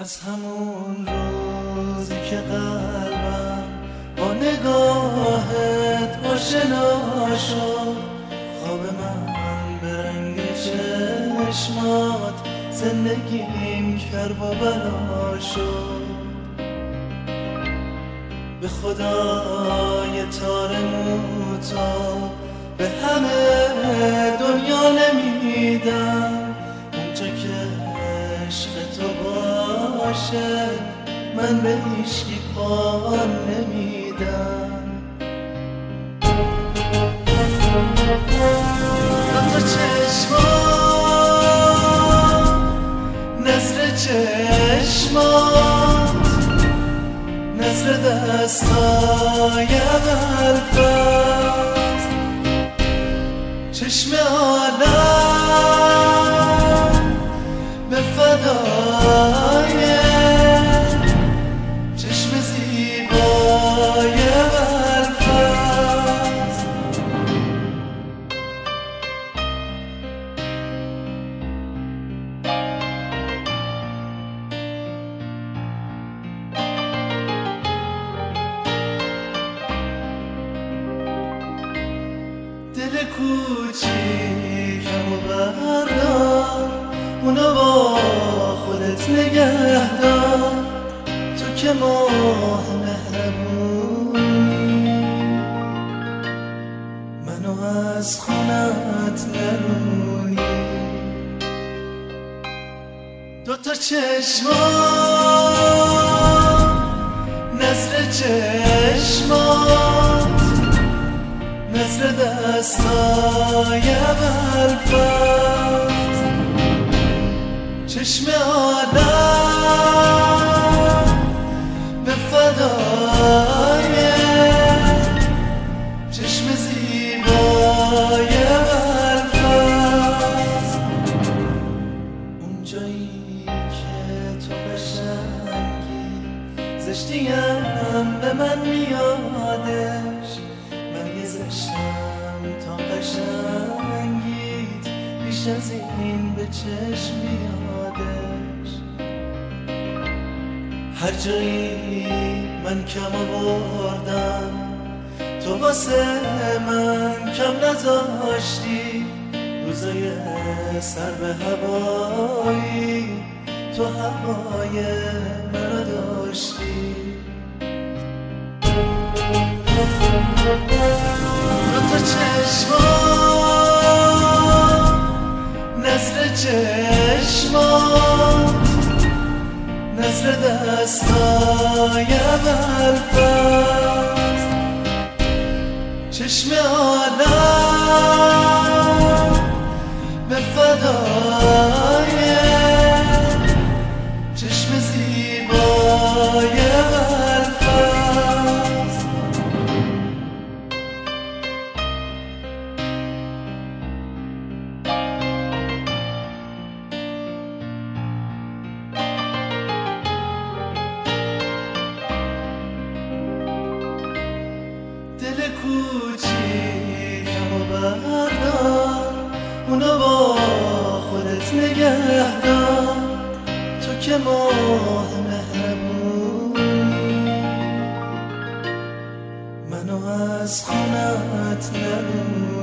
از همون روزی که قلبم با نگاهت آشنا شد، خواب من به رنگ چشمات زندگیم کرب و بلا شد. به خدای تار موتا به همه دنیا نمیدم، اونجا که عشق تو باشه من به هیچکی پا نمیدم. دوتا چشمات نظر چشمات نظر دستای قلبت، چشم عالم به فدای چشم زیبای قلبت. دل کوچیکم و بردار، اونو با خودت نگه دار، تو که ماه مهربونی منو از خونت نرونی. دوتا چشمات نظر چشمات نظر دستای قلبت، چشم عالم به فدای چشم زیبای قلبت. اونجایی که تو قشنگی زشتیم به من میادش، من یه زشتم تا قشنگیت بیش از این به چشم میادش. هر جایی من کم آوردم تو واسه من کم نذاشتی، روزای سر به هوایی تو هوای منو داشتی. دوتا چشمات نظر چشمات نظر دستای قلبت، چشم عالم به فدای چشم زیبای قلبت. دل کوچیکم و بردار، اونو با خودت نگه دار، تو که ماه مهربونی منو از خونت نرونی.